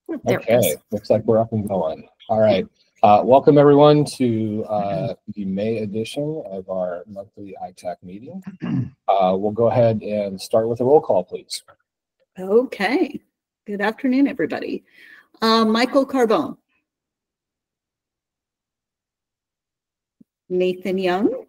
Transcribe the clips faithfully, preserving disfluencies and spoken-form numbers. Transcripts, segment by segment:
There it Okay, is. looks like we're up and going. All right. Uh, welcome everyone to uh, the May edition of our monthly I TAC meeting. Uh, we'll go ahead and start with a roll call, please. Okay. Good afternoon, everybody. Uh, Michael Carbone. Nathan Young.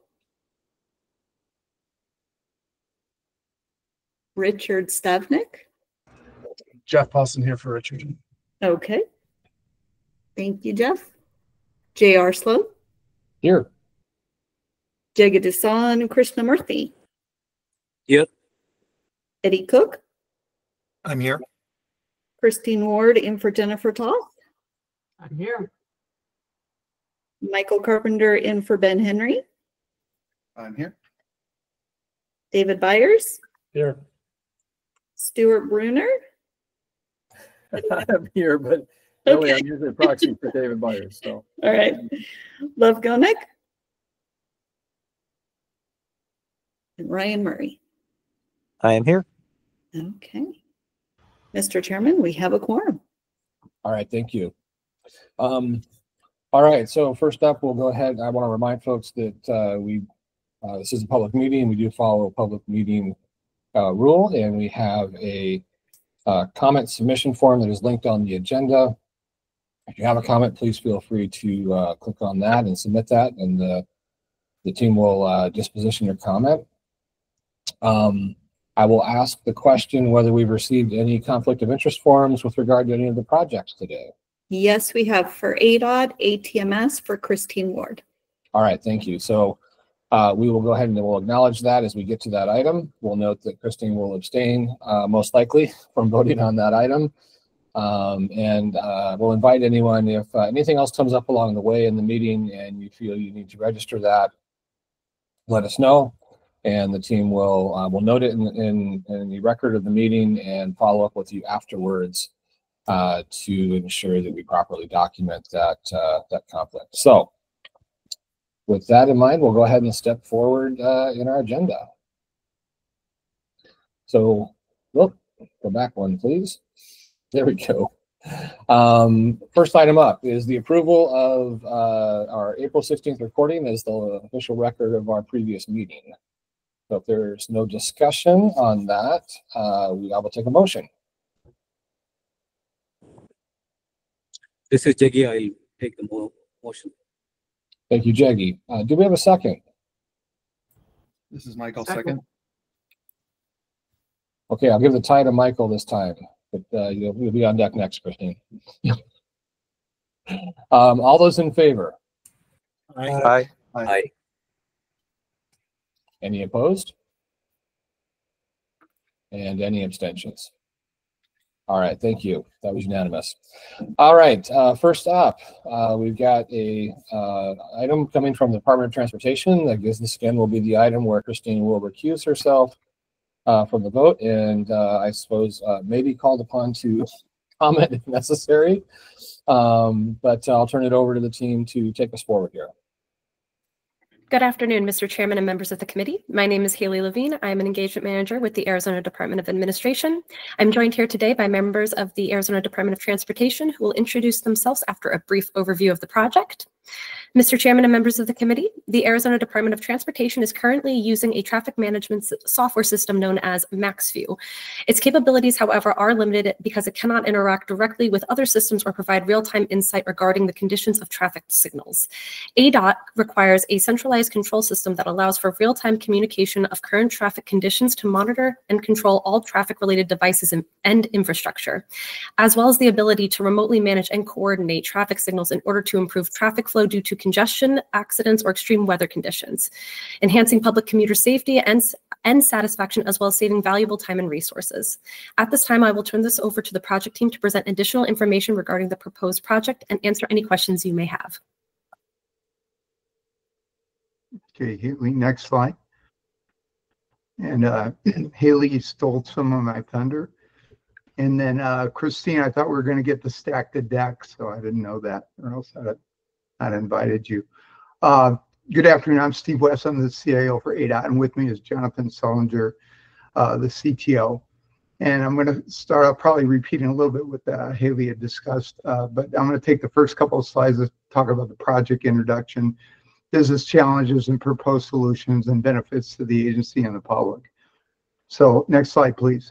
Richard Stavnik. Jeff Paulson here for Richard. Okay. Thank you, Jeff. J R Slow. Here. Jagadisan Krishnamurthy. Here. Eddie Cook. I'm here. Christine Ward in for Jennifer Toth. I'm here. Michael Carpenter in for Ben Henry. I'm here. David Byers. Here. Stuart Bruner. I'm here, but really I'm usually a proxy for David Byers. So All right. Love Gonek. And Ryan Murray. I am here. Okay. Mister Chairman, we have a quorum. All right, thank you. Um, all right, so first up, we'll go ahead. I want to remind folks that uh, we uh, this is a public meeting. We do follow a public meeting uh, rule, and we have a uh, comment submission form that is linked on the agenda. If you have a comment, please feel free to uh, click on that and submit that, and the the team will uh, disposition your comment. Um, I will ask the question whether we've received any conflict of interest forms with regard to any of the projects today. Yes, we have for A D O T, A T M S for Christine Ward. All right, thank you. So uh, we will go ahead and we'll acknowledge that as we get to that item. We'll note that Christine will abstain uh, most likely from voting on that item. Um, and uh, we'll invite anyone, if uh, anything else comes up along the way in the meeting and you feel you need to register that, let us know. And the team will uh, will note it in, in, in the record of the meeting and follow up with you afterwards uh, to ensure that we properly document that uh, that conflict. So, with that in mind, we'll go ahead and step forward uh, in our agenda. So, look, go back one, please. There we go. Um, first item up is the approval of uh, our April sixteenth recording as the official record of our previous meeting. So if there's no discussion on that, uh, we I will take a motion. This is Jaggi. I'll take the mo motion. Thank you, Jaggi. Uh, do we have a second? this is Michael Second. second. Okay, I'll give the tie to Michael this time, but uh, you'll, you'll be on deck next, Christine. um, all those in favor? Aye. Aye. Aye. Any opposed? And any abstentions? All right, thank you. That was unanimous. All right, uh, first up, uh, we've got a uh, item coming from the Department of Transportation. I guess this again will be the item where Christine will recuse herself uh, from the vote, and uh, I suppose uh, may be called upon to comment if necessary. Um, but I'll turn it over to the team to take us forward here. Good afternoon, Mister Chairman and members of the committee. My name is Haley Levine. I am an engagement manager with the Arizona Department of Administration. I'm joined here today by members of the Arizona Department of Transportation who will introduce themselves after a brief overview of the project. Mister Chairman and members of the committee, the Arizona Department of Transportation is currently using a traffic management software system known as MaxView. Its capabilities, however, are limited because it cannot interact directly with other systems or provide real-time insight regarding the conditions of traffic signals. A D O T requires a centralized control system that allows for real-time communication of current traffic conditions to monitor and control all traffic-related devices and infrastructure, as well as the ability to remotely manage and coordinate traffic signals in order to improve traffic flow due to congestion, accidents, or extreme weather conditions, enhancing public commuter safety and, and satisfaction, as well as saving valuable time and resources. At this time, I will turn this over to the project team to present additional information regarding the proposed project and answer any questions you may have. Okay, Haley, next slide. And uh, Haley stole some of my thunder. And then uh, Christine, I thought we were going to get the stack the deck, so I didn't know that, or else I'd not invited you. Uh, good afternoon, I'm Steve West. I'm the C I O for A D O T, and with me is Jonathan Sullinger, uh, the C T O. And I'm going to start out probably repeating a little bit what uh, Haley had discussed, uh, but I'm going to take the first couple of slides to talk about the project introduction, business challenges and proposed solutions, and benefits to the agency and the public. So next slide, please.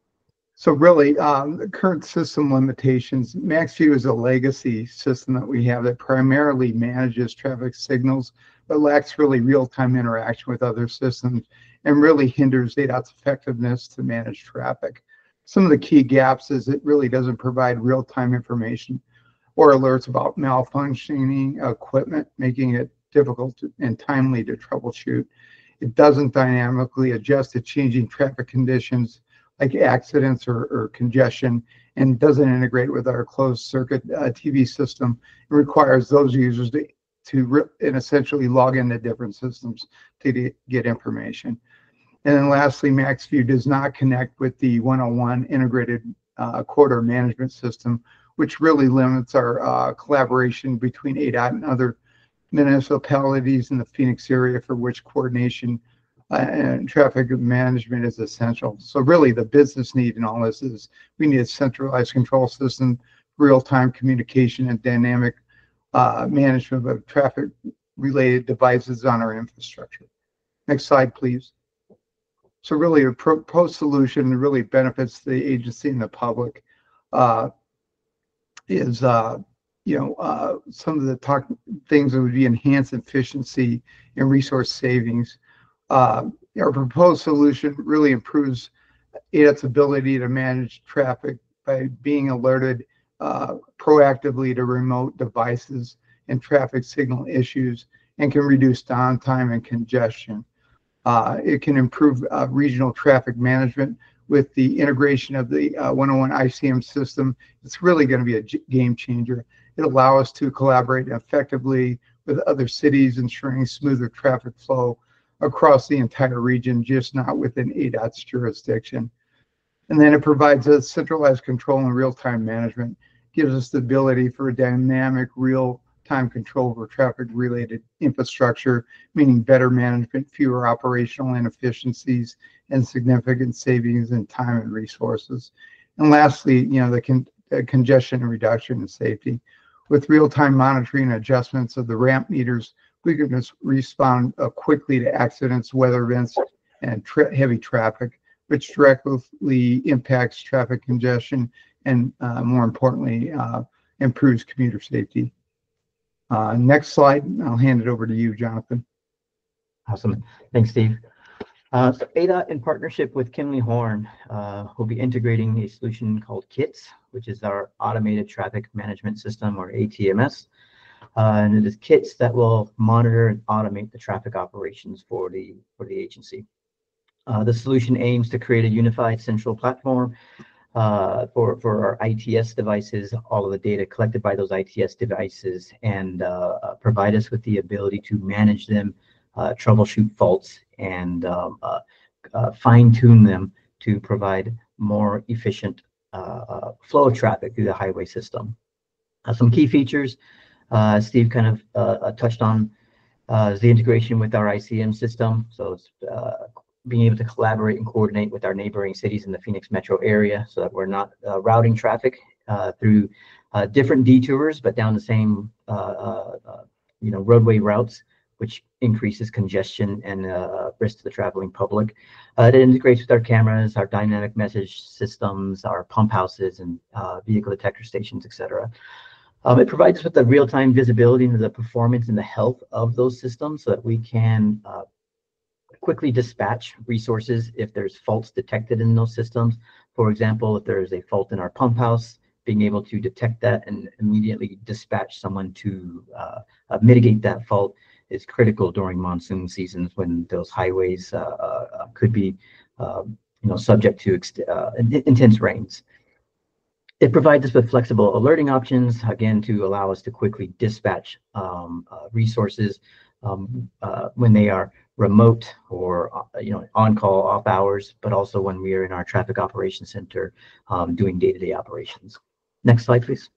So really, um, the current system limitations, MaxView is a legacy system that we have that primarily manages traffic signals, but lacks really real-time interaction with other systems and really hinders A DOT's effectiveness to manage traffic. Some of the key gaps is it really doesn't provide real-time information or alerts about malfunctioning equipment, making it difficult to, and timely to troubleshoot. It doesn't dynamically adjust to changing traffic conditions like accidents or, or congestion, and doesn't integrate with our closed circuit uh, T V system. It requires those users to, to re and essentially log into different systems to get information. And then lastly, MaxView does not connect with the one oh one integrated uh, corridor management system, which really limits our uh, collaboration between A DOT and other municipalities in the Phoenix area, for which coordination uh, and traffic management is essential. So really the business need in all this is we need a centralized control system, real-time communication, and dynamic uh, management of traffic related devices on our infrastructure. Next slide, please. So really a proposed solution that really benefits the agency and the public uh, is, uh, you know, uh, some of the talk things that would be enhanced efficiency and resource savings. Uh, our proposed solution really improves A DOT's ability to manage traffic by being alerted uh, proactively to remote devices and traffic signal issues, and can reduce downtime and congestion. Uh, it can improve uh, regional traffic management with the integration of the uh, one oh one I C M system. It's really going to be a game changer. It allows us to collaborate effectively with other cities, ensuring smoother traffic flow across the entire region, just not within A DOT's jurisdiction. And then it provides us centralized control and real-time management, gives us the ability for a dynamic real-time control over traffic-related infrastructure, meaning better management, fewer operational inefficiencies, and significant savings in time and resources. And lastly, you know, the con uh, congestion reduction and safety. With real-time monitoring and adjustments of the ramp meters, we can just respond uh, quickly to accidents, weather events, and tra heavy traffic, which directly impacts traffic congestion and, uh, more importantly, uh, improves commuter safety. Uh, next slide, I'll hand it over to you, Jonathan. Awesome. Thanks, Steve. Uh, so A DOT, in partnership with Kimley Horn, uh, will be integrating a solution called KITS, which is our Automated Traffic Management System, or A T M S. Uh, and it is KITS that will monitor and automate the traffic operations for the for the agency. Uh, the solution aims to create a unified central platform uh, for for our I T S devices, all of the data collected by those I T S devices, and uh, provide us with the ability to manage them, uh, troubleshoot faults, and um, uh, uh, fine-tune them to provide more efficient uh, uh, flow of traffic through the highway system. Uh, some key features uh, Steve kind of uh, touched on uh, is the integration with our I C M system. So it's uh, being able to collaborate and coordinate with our neighboring cities in the Phoenix metro area, so that we're not uh, routing traffic uh, through uh, different detours, but down the same uh, uh, uh, you know roadway routes, which increases congestion and uh, risk to the traveling public. Uh, it integrates with our cameras, our dynamic message systems, our pump houses, and uh, vehicle detector stations, et cetera. Um, it provides us with the real-time visibility into the performance and the health of those systems, so that we can uh, quickly dispatch resources if there's faults detected in those systems. For example, if there is a fault in our pump house, being able to detect that and immediately dispatch someone to uh, uh, mitigate that fault is critical during monsoon seasons, when those highways uh, uh, could be uh, you know, subject to uh, intense rains. It provides us with flexible alerting options, again, to allow us to quickly dispatch um, uh, resources um, uh, when they are remote or uh, you know on call, off hours, but also when we are in our traffic operations center um, doing day-to-day operations. Next slide, please.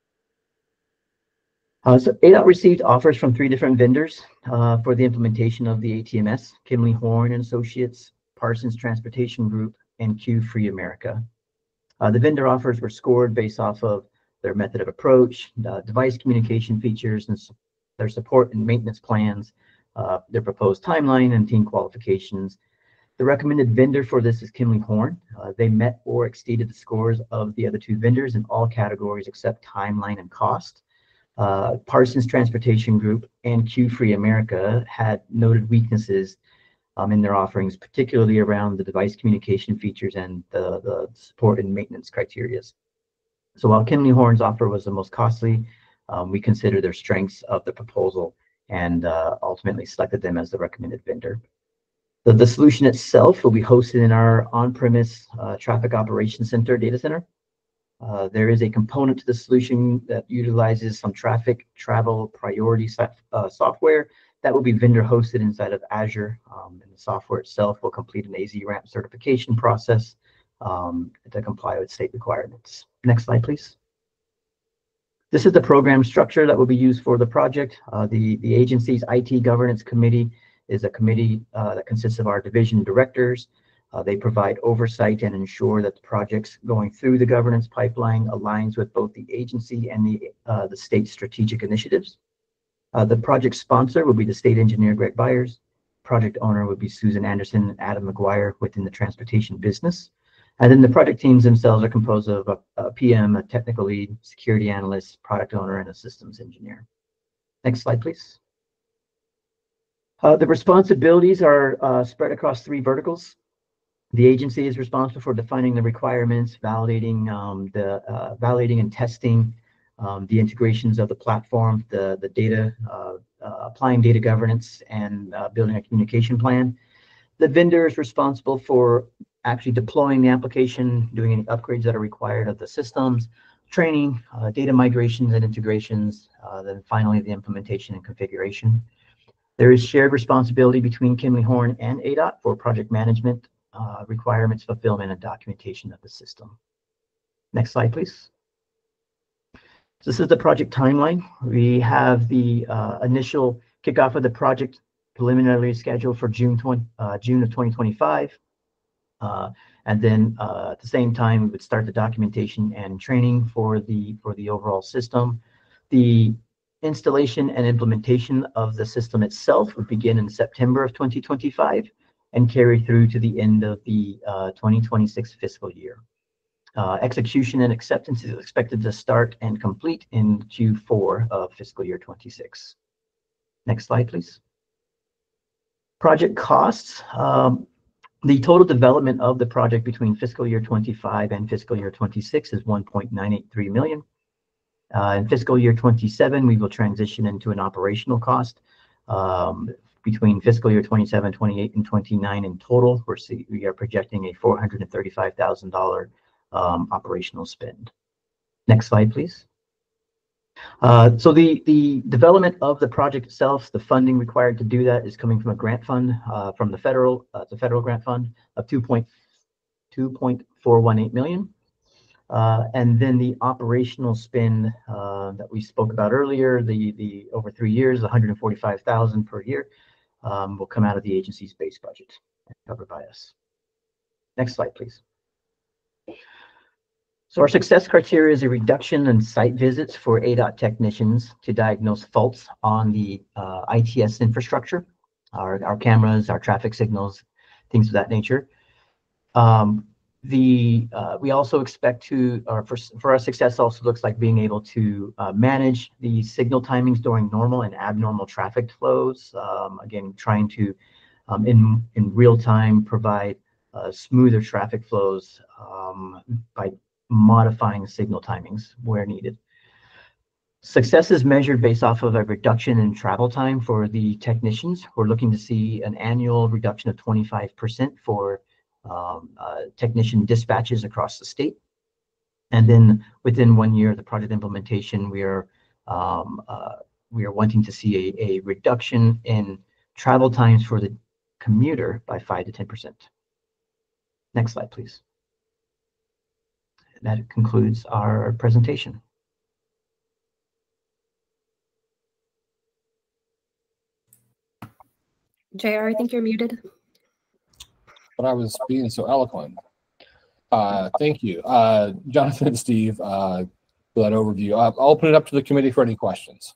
Uh, so A DOT received offers from three different vendors uh, for the implementation of the A T M S: Kimley Horn and Associates, Parsons Transportation Group, and Q Free America. Uh, the vendor offers were scored based off of their method of approach, uh, device communication features, and su- their support and maintenance plans, uh, their proposed timeline, and team qualifications. The recommended vendor for this is Kinley Horn. Uh, they met or exceeded the scores of the other two vendors in all categories except timeline and cost. Uh, Parsons Transportation Group and Q Free America had noted weaknesses um, in their offerings, particularly around the device communication features and the, the support and maintenance criteria. So while Kinley Horn's offer was the most costly, um, we consider their strengths of the proposal and uh, ultimately selected them as the recommended vendor. The, the solution itself will be hosted in our on-premise uh, traffic operations center data center. Uh, there is a component to the solution that utilizes some traffic travel priority uh, software that will be vendor hosted inside of Azure. Um, and the software itself will complete an A Z ramp certification process um, to comply with state requirements. Next slide, please. This is the program structure that will be used for the project. Uh, the, the agency's I T governance committee is a committee uh, that consists of our division directors. Uh, they provide oversight and ensure that the projects going through the governance pipeline aligns with both the agency and the, uh, the state strategic initiatives. Uh, the project sponsor will be the state engineer, Greg Byers. Project owner would be Susan Anderson and Adam McGuire within the transportation business. And then the project teams themselves are composed of a, a P M, a technical lead, security analyst, product owner, and a systems engineer. Next slide, please. Uh, the responsibilities are uh, spread across three verticals. The agency is responsible for defining the requirements, validating um, the uh, validating and testing um, the integrations of the platform, the the data, uh, uh, applying data governance, and uh, building a communication plan. The vendor is responsible for actually deploying the application, doing any upgrades that are required of the systems, training, uh, data migrations and integrations, uh, then finally the implementation and configuration. There is shared responsibility between Kinley Horn and A D O T for project management, uh, requirements, fulfillment, and documentation of the system. Next slide, please. So this is the project timeline. We have the uh, initial kickoff of the project preliminarily scheduled for June twentieth, uh, June of twenty twenty-five. Uh, and then uh, at the same time, we would start the documentation and training for the for the overall system. The installation and implementation of the system itself would begin in September of twenty twenty-five and carry through to the end of the uh, twenty twenty-six fiscal year. Uh, execution and acceptance is expected to start and complete in Q four of fiscal year twenty-six. Next slide, please. Project costs. Um, the total development of the project between fiscal year twenty-five and fiscal year twenty-six is one point nine eight three million. Uh, in fiscal year twenty-seven, we will transition into an operational cost. Um, between fiscal year twenty-seven, twenty-eight, and twenty-nine in total, we're see, we are projecting a four hundred thirty-five thousand dollars um, operational spend. Next slide, please. Uh, so the, the development of the project itself, the funding required to do that is coming from a grant fund uh, from the federal, uh, it's a federal grant fund of two point four one eight million. Uh, and then the operational spend uh, that we spoke about earlier, the, the over three years, one hundred forty-five thousand per year, um, will come out of the agency's base budget and covered by us. Next slide, please. So our success criteria is a reduction in site visits for A D O T technicians to diagnose faults on the uh, I T S infrastructure, our, our cameras, our traffic signals, things of that nature. Um, the uh, we also expect to, or for, for our success also looks like being able to uh, manage the signal timings during normal and abnormal traffic flows. Um, again, trying to um, in, in real time provide uh, smoother traffic flows um, by modifying signal timings where needed. Success is measured based off of a reduction in travel time for the technicians. We're looking to see an annual reduction of twenty-five percent for um, uh, technician dispatches across the state. And then within one year of the project implementation, we are um, uh, we are wanting to see a, a reduction in travel times for the commuter by five to ten percent. Next slide, please. That concludes our presentation. J R, I think you're muted. But I was being so eloquent. Uh, thank you. Uh, Jonathan and Steve, uh, for that overview. Uh, I'll open it up to the committee for any questions.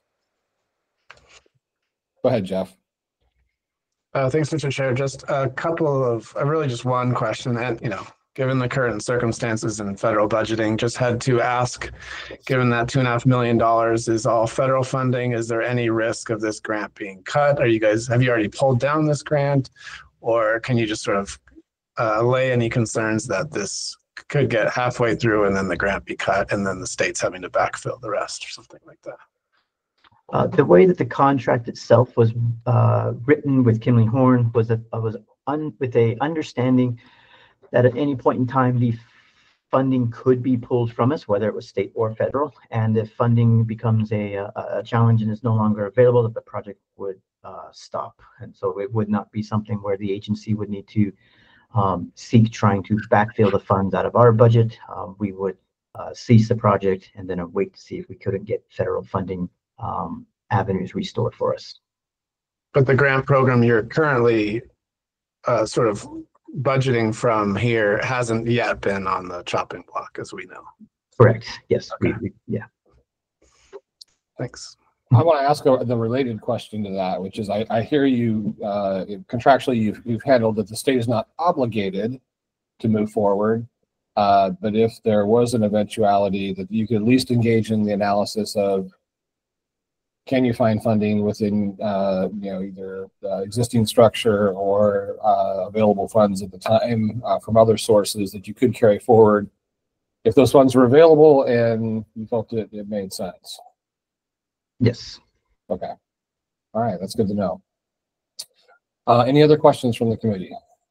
Go ahead, Jeff. Uh, thanks, Mister Chair. Just a couple of, uh, really just one question. And, you know, given the current circumstances in federal budgeting, just had to ask, given that two and a half million dollars is all federal funding, is there any risk of this grant being cut? Are you guys, have you already pulled down this grant? Or can you just sort of uh, allay any concerns that this could get halfway through and then the grant be cut and then the state's having to backfill the rest or something like that? Uh, the way that the contract itself was uh, written with Kimley Horn was that I was un, with a understanding that at any point in time the funding could be pulled from us, whether it was state or federal, and if funding becomes a, a, a challenge and is no longer available, that the project would uh, stop. And so it would not be something where the agency would need to um, seek trying to backfill the funds out of our budget. Um, we would uh, cease the project and then wait to see if we couldn't get federal funding um, avenues restored for us. But the grant program you're currently uh, sort of budgeting from here hasn't yet been on the chopping block, as we know. Correct. Yes. Okay. We, we, yeah. Thanks. I want to ask a, the related question to that, which is, I, I hear you uh, contractually you've, you've handled that the state is not obligated to move forward, uh, but if there was an eventuality that you could at least engage in the analysis of, can you find funding within, uh, you know, either uh, existing structure or uh, available funds at the time uh, from other sources that you could carry forward if those funds were available and you felt it, it made sense? Yes. Okay. All right. That's good to know. Uh, any other questions from the committee?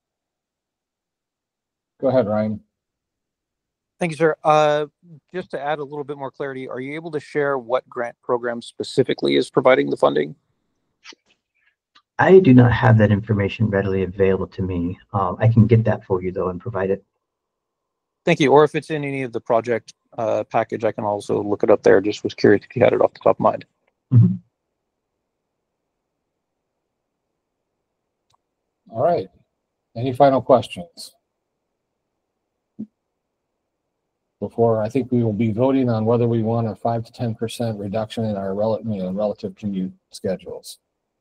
Go ahead, Ryan. Thank you, sir. Uh, just to add a little bit more clarity, are you able to share what grant program specifically is providing the funding? I do not have that information readily available to me. Um, I can get that for you though and provide it. Thank you. Or if it's in any of the project uh, package, I can also look it up there. Just was curious if you had it off the top of mind. Mm-hmm. All right. Any final questions? Before, I think we will be voting on whether we want a five to ten percent reduction in our rel you know, relative commute schedules.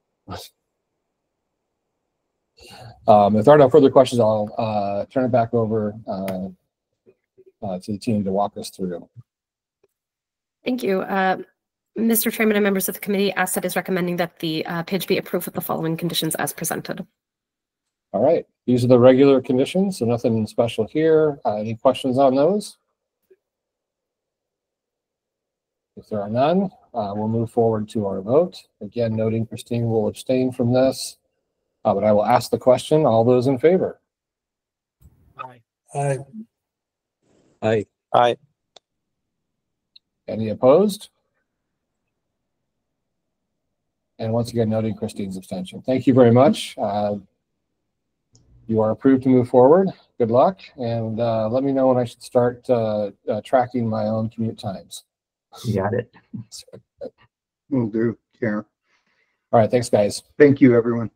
um, if there are no further questions, I'll uh, turn it back over uh, uh, to the team to walk us through. Thank you. Uh, Mister Chairman and members of the committee, ASSET is recommending that the uh, P I D be approved with the following conditions as presented. All right. These are the regular conditions, so nothing special here. Uh, any questions on those? If there are none, uh, we'll move forward to our vote. Again, noting Christine will abstain from this, uh, but I will ask the question. All those in favor? Aye. Aye. Aye. Aye. Any opposed? And once again, noting Christine's abstention. Thank you very much. Uh, you are approved to move forward. Good luck. And uh, let me know when I should start uh, uh, tracking my own commute times. You got it. Will do, Karen. All right. Thanks, guys. Thank you, everyone.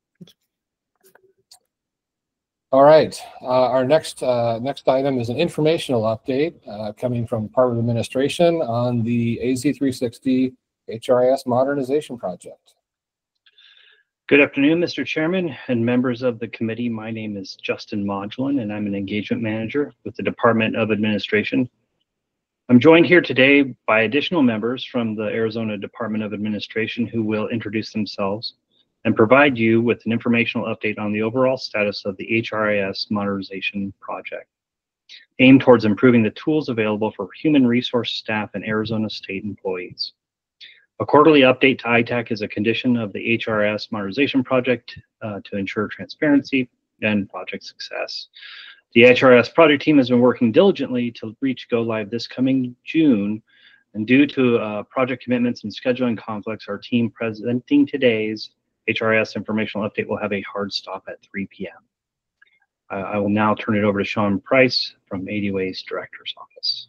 All right. Uh, our next uh, next item is an informational update uh, coming from Department of Administration on the A Z three sixty H R I S modernization project. Good afternoon, Mister Chairman and members of the committee. My name is Justin Modulin, and I'm an engagement manager with the Department of Administration. I'm joined here today by additional members from the Arizona Department of Administration who will introduce themselves and provide you with an informational update on the overall status of the H R I S modernization project, aimed towards improving the tools available for human resource staff and Arizona state employees. A quarterly update to I TAC is a condition of the H R I S modernization project uh, to ensure transparency and project success. The H R I S project team has been working diligently to reach go live this coming June, and due to uh, project commitments and scheduling conflicts, our team presenting today's H R I S informational update will have a hard stop at three P M Uh, I will now turn it over to Sean Price from A D O A's Director's Office.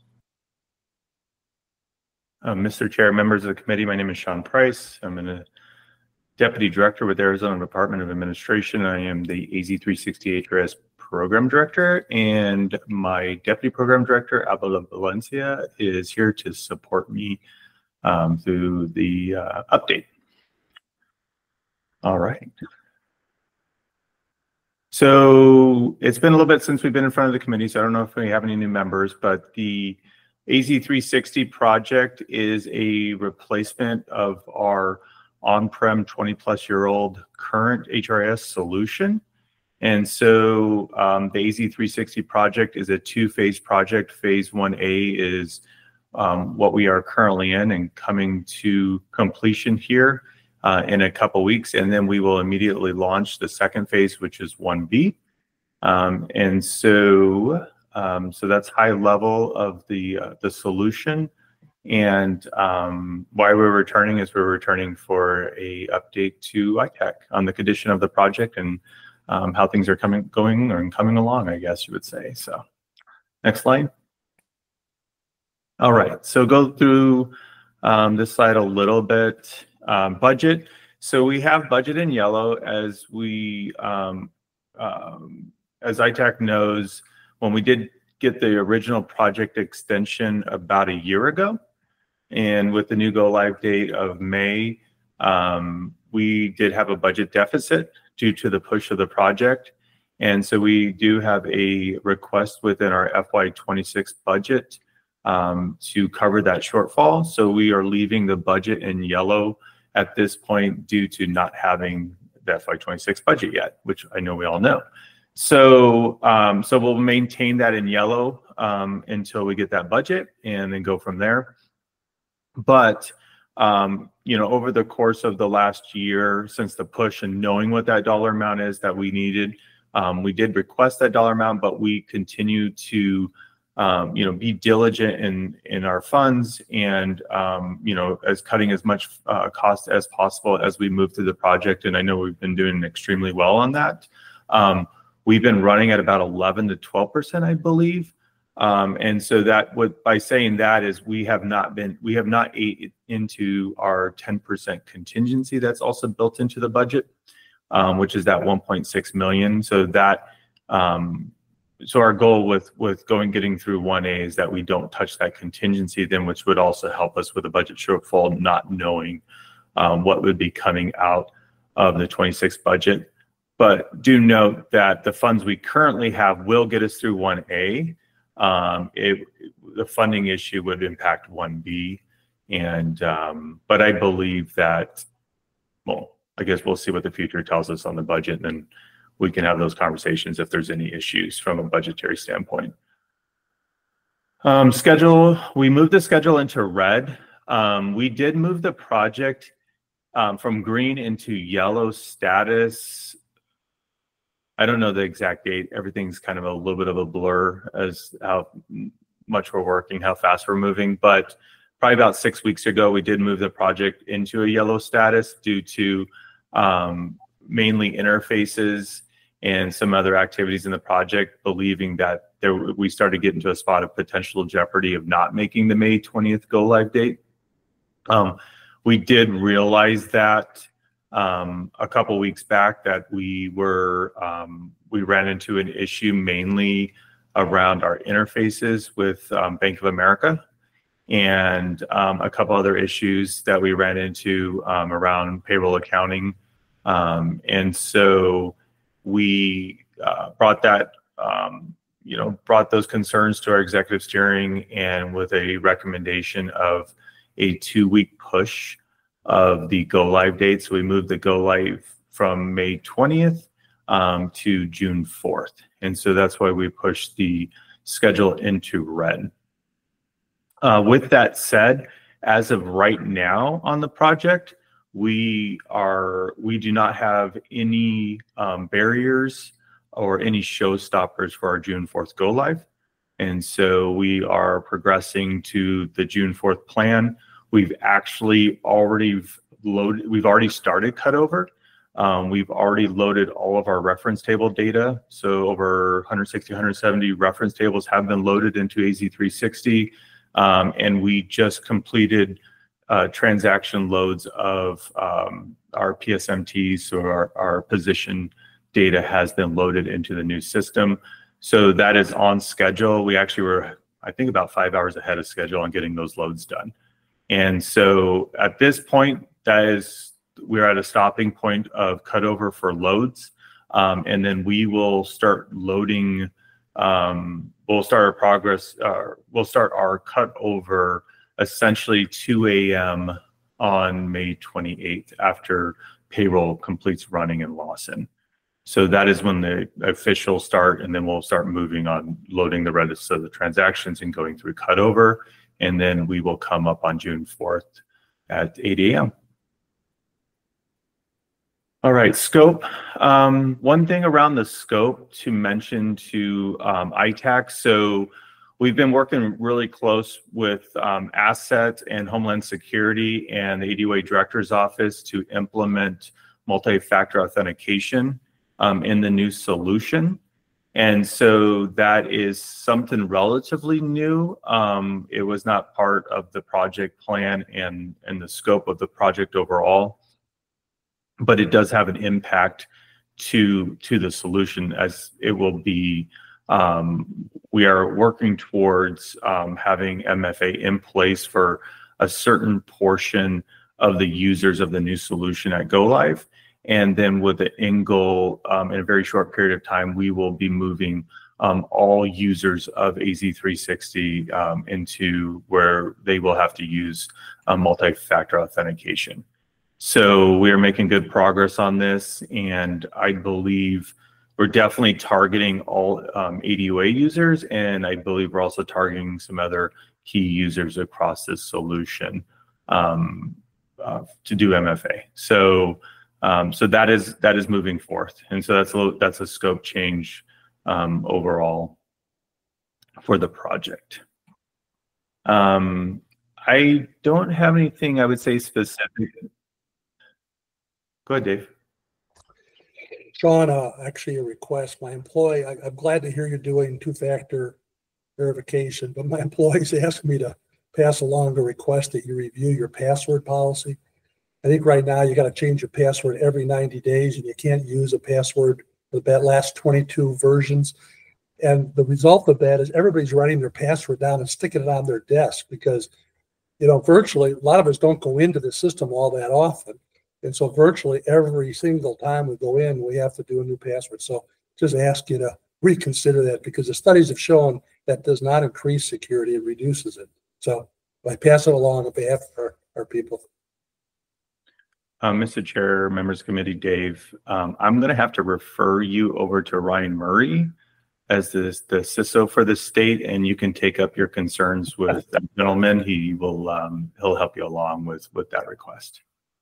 Uh, Mister Chair, members of the committee, my name is Sean Price. I'm a Deputy Director with Arizona Department of Administration. I am the A Z three sixty H R I S Program Director, and my Deputy Program Director, Abel Valencia, is here to support me um, through the uh, update. All right. So it's been a little bit since we've been in front of the committee, so I don't know if we have any new members, but the A Z three sixty project is a replacement of our on-prem twenty plus year old current H R I S solution. And so um, the A Z three sixty project is a two-phase project. Phase one A is um, what we are currently in and coming to completion here uh, in a couple weeks. And then we will immediately launch the second phase, which is one B. Um, and so, um, so that's high level of the, uh, the solution. And um, why we're returning is we're returning for a update to I TAC on the condition of the project and um, how things are coming, going or coming along, I guess you would say. So next slide. All right, so go through um, this slide a little bit. Um, budget. So we have budget in yellow as we, um, um, as I TAC knows, when we did get the original project extension about a year ago, and with the new go live date of May, um, we did have a budget deficit due to the push of the project. And so we do have a request within our F Y twenty-six budget um, to cover that shortfall. So we are leaving the budget in yellow at this point due to not having the F Y twenty-six budget yet, which I know we all know. So, um, so we'll maintain that in yellow um, until we get that budget and then go from there. But, um, you know, over the course of the last year since the push and knowing what that dollar amount is that we needed, um, we did request that dollar amount, but we continue to, um, you know, be diligent in, in our funds and, um, you know, as cutting as much uh, cost as possible as we move through the project. And I know we've been doing extremely well on that. Um, we've been running at about eleven to twelve percent, I believe. Um, and so that what by saying that is we have not been, we have not ate into our ten percent contingency that's also built into the budget, um, which is that one point six million. So that, um, so our goal with, with going, getting through one A is that we don't touch that contingency then, which would also help us with the budget shortfall, not knowing, um, what would be coming out of the twenty-six budget. But do note that the funds we currently have will get us through one A. Um, it, the funding issue would impact one B, and um, but I believe that, well, I guess we'll see what the future tells us on the budget, and then we can have those conversations if there's any issues from a budgetary standpoint. Um, schedule, we moved the schedule into red. Um, we did move the project um, from green into yellow status. I don't know the exact date. Everything's kind of a little bit of a blur as how much we're working, how fast we're moving. But probably about six weeks ago, we did move the project into a yellow status due to um, mainly interfaces and some other activities in the project, believing that there we started getting to a spot of potential jeopardy of not making the May twentieth go live date. Um, we did realize that Um, a couple weeks back that we were um, we ran into an issue mainly around our interfaces with um, Bank of America and um, a couple other issues that we ran into um, around payroll accounting. Um, and so we uh, brought that, um, you know, brought those concerns to our executive steering and with a recommendation of a two-week push of the go live date. So we moved the go live from May twentieth um, to June fourth. And so that's why we pushed the schedule into red. Uh, with that said, as of right now on the project, we are we do not have any um, barriers or any showstoppers for our June fourth go live. And so we are progressing to the June fourth plan. We've actually already loaded, we've already started cutover. Um, we've already loaded all of our reference table data. So over one sixty, one seventy reference tables have been loaded into A Z three sixty. Um, and we just completed uh, transaction loads of um, our P S M Ts, or our, our position data has been loaded into the new system. So that is on schedule. We actually were, I think, about five hours ahead of schedule on getting those loads done. And so at this point, that is, we're at a stopping point of cutover for loads. Um, and then we will start loading, um, we'll start our progress, uh, we'll start our cutover essentially two A M on May twenty-eighth after payroll completes running in Lawson. So that is when the official start, and then we'll start moving on loading the rest of the transactions and going through cutover. And then we will come up on June fourth at eight A M All right, scope. Um, one thing around the scope to mention to um, I TAC. So we've been working really close with um, Asset and Homeland Security and the A D O A Director's Office to implement multi-factor authentication um, in the new solution. And so that is something relatively new. Um, it was not part of the project plan and, and the scope of the project overall, but it does have an impact to, to the solution, as it will be, um, we are working towards um, having M F A in place for a certain portion of the users of the new solution at Go Live. And then with the end goal, um, in a very short period of time, we will be moving um, all users of A Z three sixty um, into where they will have to use uh, multi-factor authentication. So we are making good progress on this, and I believe we're definitely targeting all um, A D O A users, and I believe we're also targeting some other key users across this solution um, uh, to do M F A. So. Um, so that is that is moving forth, and so that's a little, that's a scope change um, overall for the project. Um, I don't have anything I would say specific. Go ahead, Dave. Sean, uh, actually a request. My employee, I, I'm glad to hear you're doing two-factor verification, but my employees asked me to pass along the request that you review your password policy. I think right now you got to change your password every ninety days, and you can't use a password for the last twenty-two versions. And the result of that is everybody's writing their password down and sticking it on their desk because, you know, virtually a lot of us don't go into the system all that often. And so virtually every single time we go in, we have to do a new password. So just ask you to reconsider that, because the studies have shown that does not increase security, it reduces it. So I pass it along on behalf of our, our people. Um, Mister Chair, members of the committee, Dave, um, I'm going to have to refer you over to Ryan Murray as the, the C I S O for the state, and you can take up your concerns with that gentleman. He will um, he'll help you along with with that request.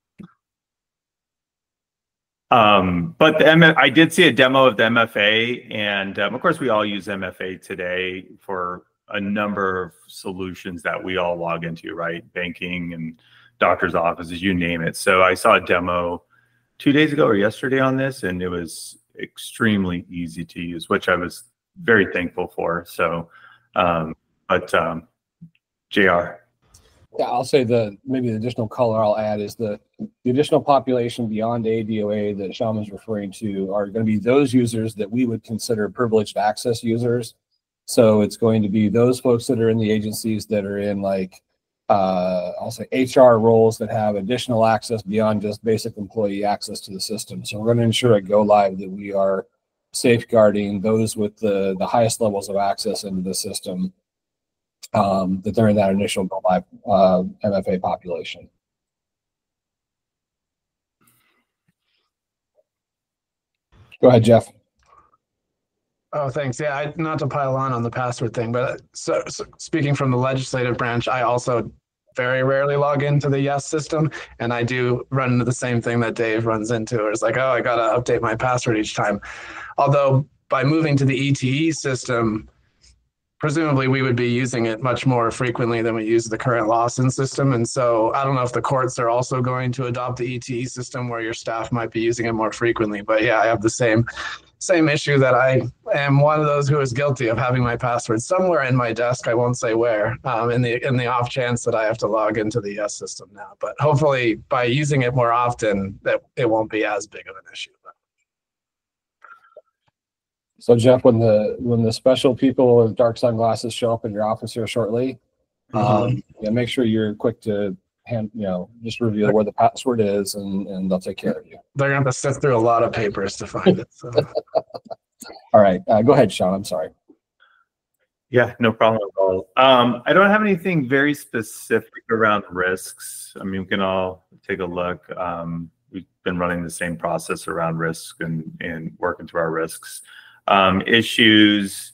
Um, but the M F, I did see a demo of the M F A, and um, of course we all use M F A today for a number of solutions that we all log into, right? Banking and doctor's offices, you name it. So I saw a demo two days ago or yesterday on this, and it was extremely easy to use, which I was very thankful for. So, um, but um, J R. Yeah, I'll say the maybe the additional color I'll add is the, the additional population beyond A D O A that Sean was referring to are going to be those users that we would consider privileged access users. So it's going to be those folks that are in the agencies that are in like uh, I'll say H R roles that have additional access beyond just basic employee access to the system. So we're going to ensure at Go Live that we are safeguarding those with the, the highest levels of access into the system, um, that they're in that initial Go Live uh, M F A population. Go ahead, Jeff. Oh, thanks. Yeah, I, not to pile on on the password thing, but so, so speaking from the legislative branch, I also very rarely log into the Yes system, and I do run into the same thing that Dave runs into. Where it's like, oh, I got to update my password each time. Although by moving to the E T E system, presumably we would be using it much more frequently than we use the current Lawson system. And so I don't know if the courts are also going to adopt the E T E system where your staff might be using it more frequently. But yeah, I have the same same issue that I am one of those who is guilty of having my password somewhere in my desk. I won't say where, um, in the in the off chance that I have to log into the Yes system now. But hopefully by using it more often, that it won't be as big of an issue. So Jeff, when the when the special people with dark sunglasses show up in your office here shortly, um, yeah, make sure you're quick to hand, you know, just reveal where the password is, and and they'll take care of you. They're gonna have to sift through a lot of papers to find it. So. All right, uh, go ahead, Sean. I'm sorry. Yeah, no problem at all. Um, I don't have anything very specific around risks. I mean, we can all take a look. Um, we've been running the same process around risk and and working through our risks. Um, issues.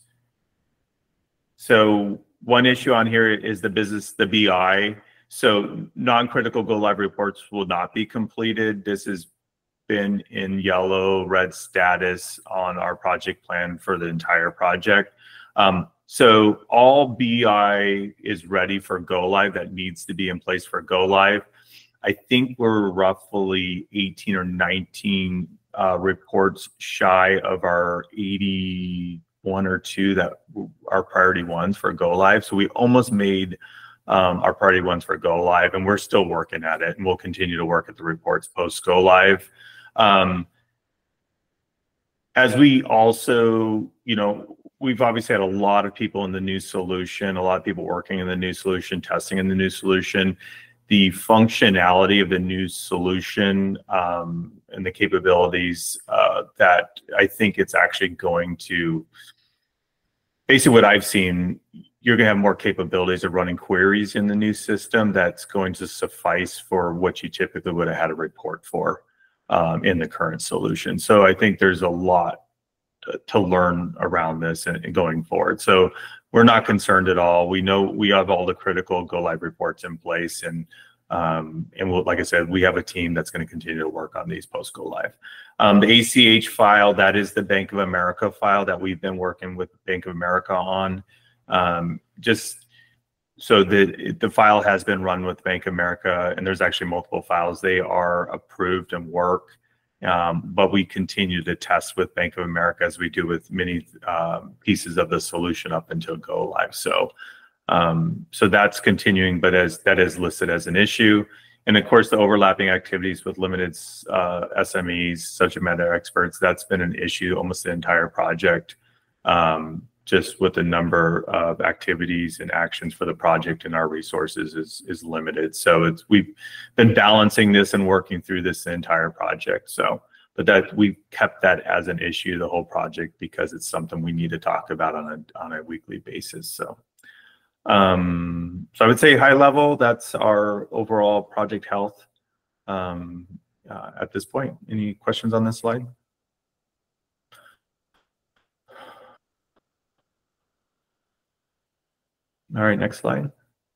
So one issue on here is the business, the B I. So non-critical go live reports will not be completed. This has been in yellow, red status on our project plan for the entire project. Um, so all B I is ready for go live that needs to be in place for go live. I think we're roughly eighteen or nineteen uh, reports shy of our eighty-one or two that are priority ones for go live. So we almost made um, our priority ones for go live, and we're still working at it, and we'll continue to work at the reports post go live. Um, as we also, you know, we've obviously had a lot of people in the new solution, a lot of people working in the new solution, testing in the new solution. The functionality of the new solution um, and the capabilities uh, that I think it's actually going to, basically what I've seen, you're going to have more capabilities of running queries in the new system that's going to suffice for what you typically would have had a report for um, in the current solution. So I think there's a lot to, to learn around this and, and going forward. So we're not concerned at all. We know we have all the critical go live reports in place, and um, and we'll, like I said, we have a team that's going to continue to work on these post go live. Um, the A C H file, that is the Bank of America file that we've been working with Bank of America on. Um, just so the the file has been run with Bank of America, and there's actually multiple files. They are approved and work. Um, but we continue to test with Bank of America as we do with many um, pieces of the solution up until go live. So, um, so that's continuing, but as that is listed as an issue. And of course, the overlapping activities with limited uh, S M Es, subject matter experts, that's been an issue almost the entire project, um, just with the number of activities and actions for the project and our resources is, is limited. So it's, we've been balancing this and working through this entire project. So, but that we've kept that as an issue the whole project because it's something we need to talk about on a, on a weekly basis. So, um, so I would say high level, that's our overall project health um, uh, at this point. Any questions on this slide? All right, next slide.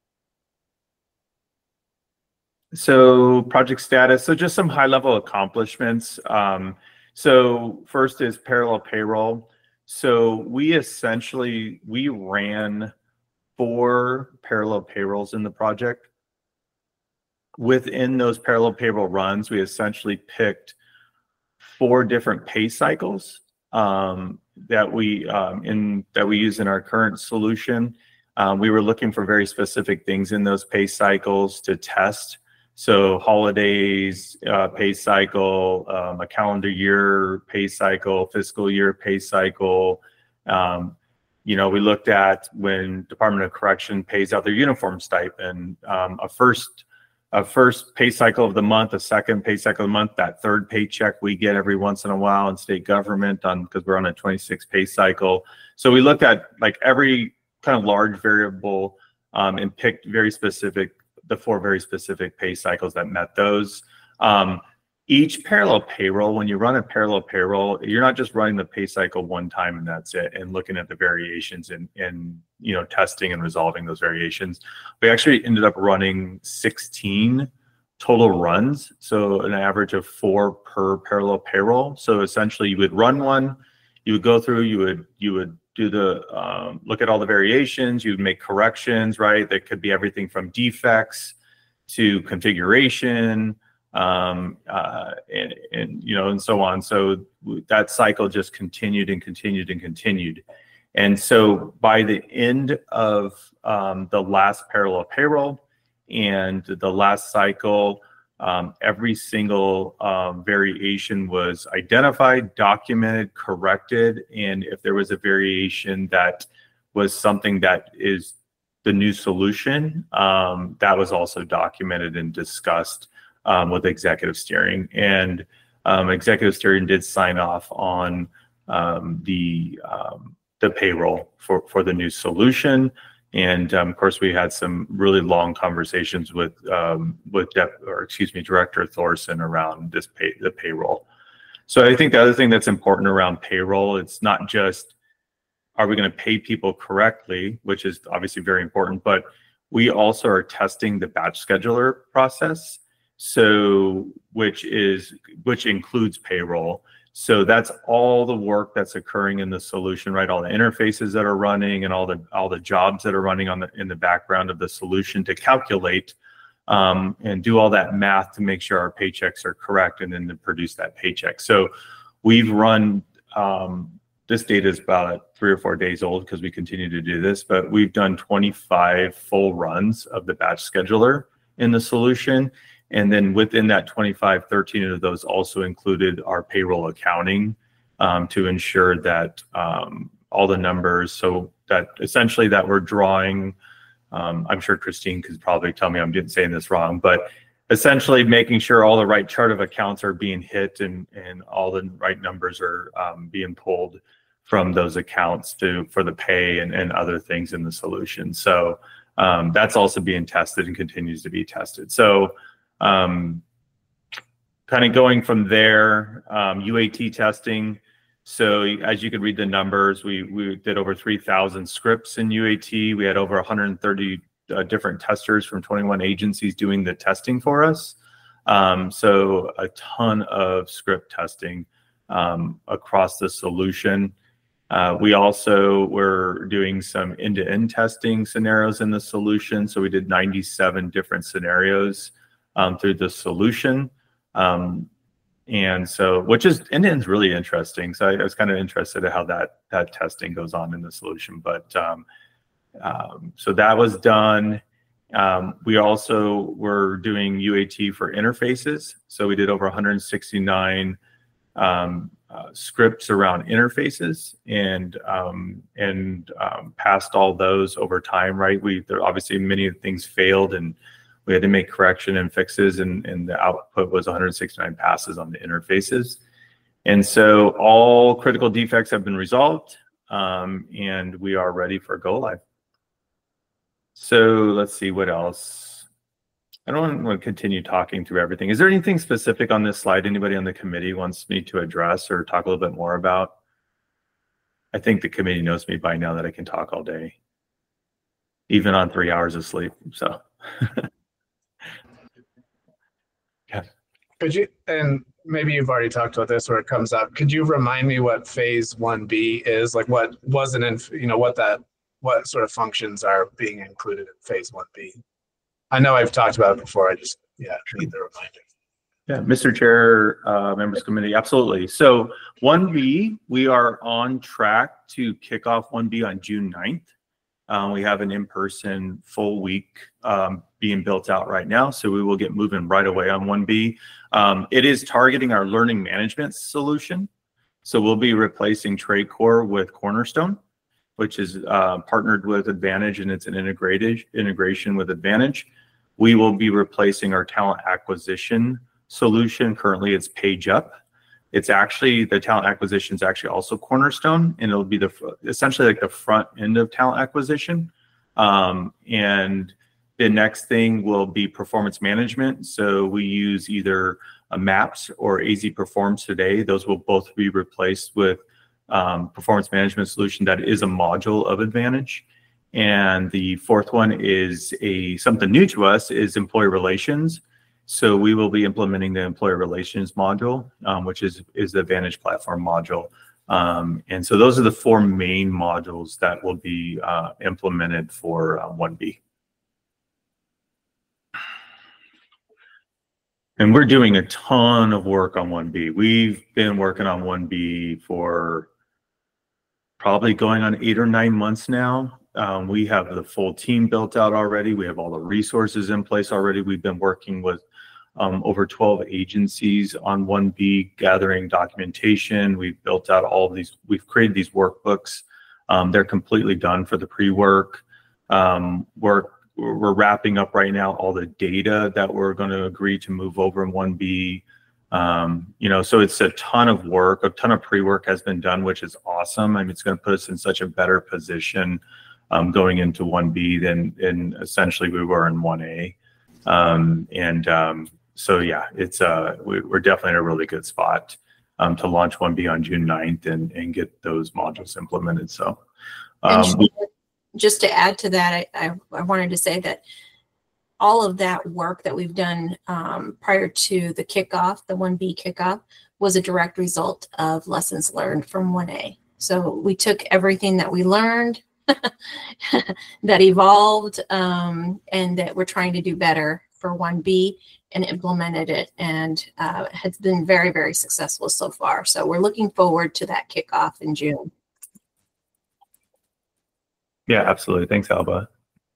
So project status, so just some high level accomplishments. Um, so first is parallel payroll. So we essentially, we ran four parallel payrolls in the project. Within those parallel payroll runs, we essentially picked four different pay cycles um, that we um, in that we use in our current solution. Um, we were looking for very specific things in those pay cycles to test. So holidays, uh, pay cycle, um, a calendar year pay cycle, fiscal year pay cycle. Um, you know, we looked at when Department of Correction pays out their uniform stipend, um, a first a first pay cycle of the month, a second pay cycle of the month, that third paycheck we get every once in a while in state government on because we're on a twenty-six pay cycle. So we looked at like every kind of large variable um, and picked very specific, the four very specific pay cycles that met those. Um, each parallel payroll, when you run a parallel payroll, you're not just running the pay cycle one time and that's it, and looking at the variations and, and you know, testing and resolving those variations. We actually ended up running sixteen total runs, so an average of four per parallel payroll. So essentially you would run one, you would go through, you would, you would do the, um, look at all the variations, you'd make corrections, right? That could be everything from defects to configuration, um, uh, and, and, you know, and so on. So that cycle just continued and continued and continued. And so by the end of um, the last parallel payroll and the last cycle, Um, every single um, variation was identified, documented, corrected, and if there was a variation that was something that is the new solution, um, that was also documented and discussed um, with executive steering. And um, executive steering did sign off on um, the um, the payroll for for the new solution. And um, of course, we had some really long conversations with um, with Dep- or excuse me, Director Thorson around this pay the payroll. So I think the other thing that's important around payroll, it's not just are we going to pay people correctly, which is obviously very important, but we also are testing the batch scheduler process. So which is which includes payroll. So that's all the work that's occurring in the solution, right? All the interfaces that are running and all the all the jobs that are running on the in the background of the solution to calculate um, and do all that math to make sure our paychecks are correct and then to produce that paycheck. So we've run um, this data is about three or four days old because we continue to do this, but we've done twenty-five full runs of the batch scheduler in the solution. And then within that twenty-five, thirteen of those also included our payroll accounting um, to ensure that um, all the numbers, so that essentially that we're drawing, um, I'm sure Christine could probably tell me I'm saying this wrong, but essentially making sure all the right chart of accounts are being hit and, and all the right numbers are um, being pulled from those accounts to for the pay and, and other things in the solution. So um, that's also being tested and continues to be tested. So Um, kind of going from there, um, U A T testing. So as you could read the numbers, we, we did over three thousand scripts in U A T. We had over one hundred thirty uh, different testers from twenty-one agencies doing the testing for us. Um, so a ton of script testing um, across the solution. Uh, we also were doing some end-to-end testing scenarios in the solution. So we did ninety-seven different scenarios Um, through the solution. Um, and so, which is, and it's really interesting. So I, I was kind of interested in how that, that testing goes on in the solution, but um, um, so that was done. Um, we also were doing U A T for interfaces. So we did over one hundred sixty-nine um, uh, scripts around interfaces and, um, and um, passed all those over time, right? We, there obviously many things failed and we had to make correction and fixes, and, and the output was one hundred sixty-nine passes on the interfaces. And so all critical defects have been resolved, um, and we are ready for go live. So let's see what else. I don't want to continue talking through everything. Is there anything specific on this slide anybody on the committee wants me to address or talk a little bit more about? I think the committee knows me by now that I can talk all day, even on three hours of sleep, so. Could you, and maybe you've already talked about this or it comes up, could you remind me what phase one B is? Like what wasn't in, you know, what that, what sort of functions are being included in phase one B? I know I've talked about it before. I just, yeah, need the reminder. Yeah, Mister Chair, uh, members of the committee, absolutely. So one B, we are on track to kick off one B on June ninth. Um, we have an in-person full week um, being built out right now, so we will get moving right away on one B. Um, it is targeting our learning management solution. So we'll be replacing TradeCore with Cornerstone, which is uh, partnered with Advantage, and it's an integrated integration with Advantage. We will be replacing our talent acquisition solution. Currently, it's PageUp. It's actually, the talent acquisition is actually also Cornerstone, and it'll be the essentially like the front end of talent acquisition. Um, and the next thing will be performance management. So we use either a MAPS or A Z Performs today. Those will both be replaced with um, performance management solution that is a module of Advantage. And the fourth one is a something new to us is employee relations. So we will be implementing the employee relations module, um, which is, is the Advantage platform module. Um, and so those are the four main modules that will be uh, implemented for uh, one B. And we're doing a ton of work on one B. We've been working on one B for probably going on eight or nine months now. Um, we have the full team built out already. We have all the resources in place already. We've been working with um, over twelve agencies on one B gathering documentation. We've built out all of these, we've created these workbooks. Um, they're completely done for the pre-work. Um, we're, we're wrapping up right now all the data that we're going to agree to move over in one B. Um, you know, so it's a ton of work, a ton of pre-work has been done, which is awesome. I mean, it's going to put us in such a better position um, going into one B than, than essentially we were in one A. Um, and um, so, yeah, it's uh, we, we're definitely in a really good spot um, to launch one B on June ninth and, and get those modules implemented. So um, And we, just to add to that, I, I, I wanted to say that all of that work that we've done um, prior to the kickoff, the one B kickoff, was a direct result of lessons learned from one A. So we took everything that we learned that evolved um, and that we're trying to do better for one B and implemented it, and uh, has been very, very successful so far. So we're looking forward to that kickoff in June. yeah, absolutely. Thanks, Alba.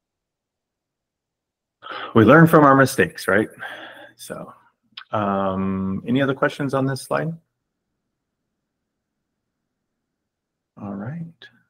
We learn from our mistakes, right? So, um, any other questions on this slide? All right.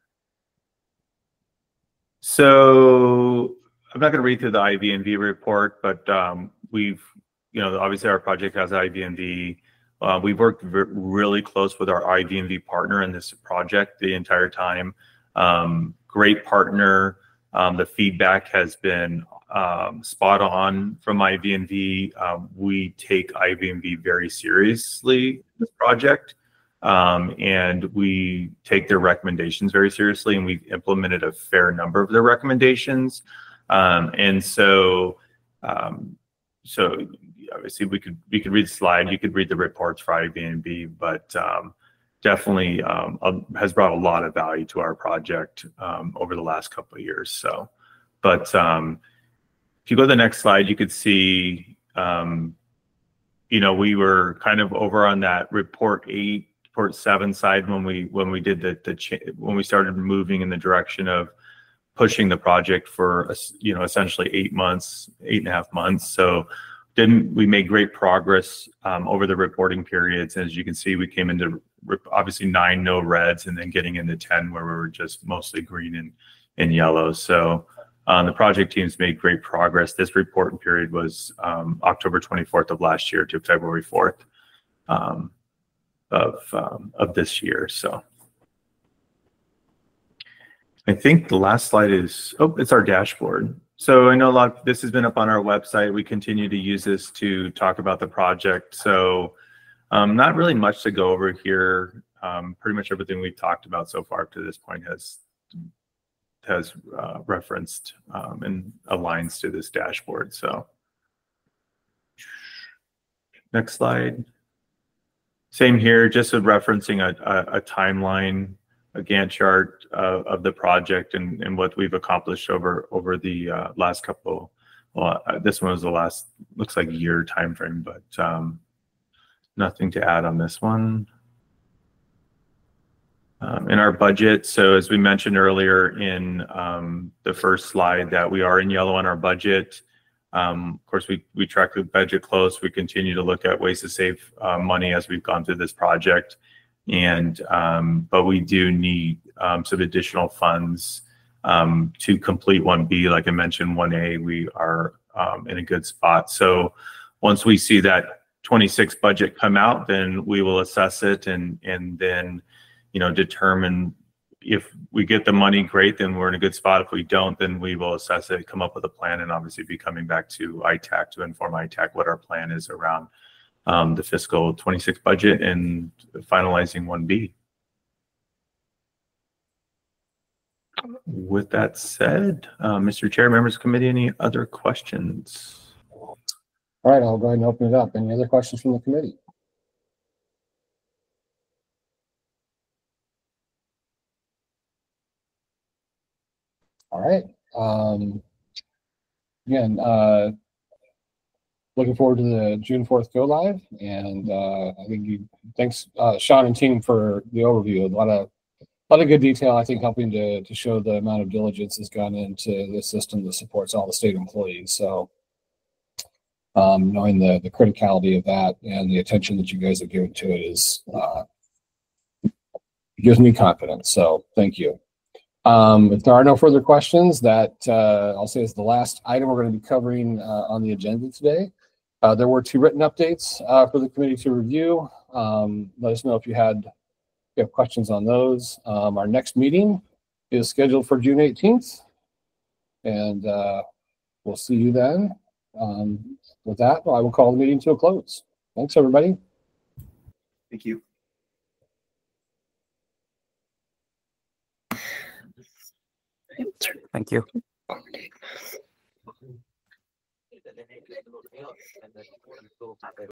So I'm not going to read through the I V and V report, but um, we've, you know, obviously our project has I V and V. Uh, we've worked really close with our I V and V partner in this project the entire time. Um, great partner. Um, the feedback has been um, spot on from I V and V. Um, we take I V and V very seriously, this project, um, and we take their recommendations very seriously, and we've implemented a fair number of their recommendations. Um, and so, um, so obviously we could we could read the slide, you could read the reports for I V and V, but um, definitely um, has brought a lot of value to our project um, over the last couple of years. So, but um, if you go to the next slide, you could see, um, you know, we were kind of over on that report eight, report seven side when we when we did the the cha- when we started moving in the direction of pushing the project for you know essentially eight months, eight and a half months. So. Didn't we made great progress um, over the reporting periods. As you can see, we came into obviously nine no reds and then getting into ten where we were just mostly green and, and yellow. So um, the project teams made great progress. This reporting period was um, October twenty-fourth of last year to February fourth um, of, um, of this year. So I think the last slide is, oh, it's our dashboard. So I know a lot, this has been up on our website. We continue to use this to talk about the project. So um, not really much to go over here. Um, pretty much everything we've talked about so far up to this point has has uh, referenced um, and aligns to this dashboard. So next slide. Same here, just a referencing a, a, a timeline, a Gantt chart uh, of the project and, and what we've accomplished over over the uh, last couple. Well, uh, this one was the last, looks like year time frame, but um, nothing to add on this one. Um, in our budget, so as we mentioned earlier in um, the first slide, that we are in yellow on our budget. Um, of course, we we track the budget close. We continue to look at ways to save uh, money as we've gone through this project. And um, but we do need um, some additional funds um, to complete one B. Like I mentioned, one A, we are um, in a good spot. So once we see that twenty-six budget come out, then we will assess it and and then you know determine if we get the money, great, then we're in a good spot. If we don't, then we will assess it, come up with a plan, and obviously be coming back to I TAC to inform I TAC what our plan is around Um, the fiscal twenty-six budget and finalizing one B. With that said, uh, Mister Chair, members of the committee, any other questions? All right, I'll go ahead and open it up. Any other questions from the committee? All right. Um, again, uh, looking forward to the June fourth go live, and uh, I think you thanks uh, Sean and team for the overview. A lot of a lot of good detail, I think, helping to to show the amount of diligence has gone into the system that supports all the state employees. So Um, knowing the, the criticality of that and the attention that you guys have given to it is, uh, gives me confidence. So thank you. Um, if there are no further questions, that uh, I'll say is the last item we're going to be covering uh, on the agenda today. Uh, there were two written updates uh, for the committee to review. Um, let us know if you had if you have questions on those. Um, our next meeting is scheduled for June eighteenth, and uh, we'll see you then. Um, with that, I will call the meeting to a close. Thanks, everybody. Thank you. Thank you.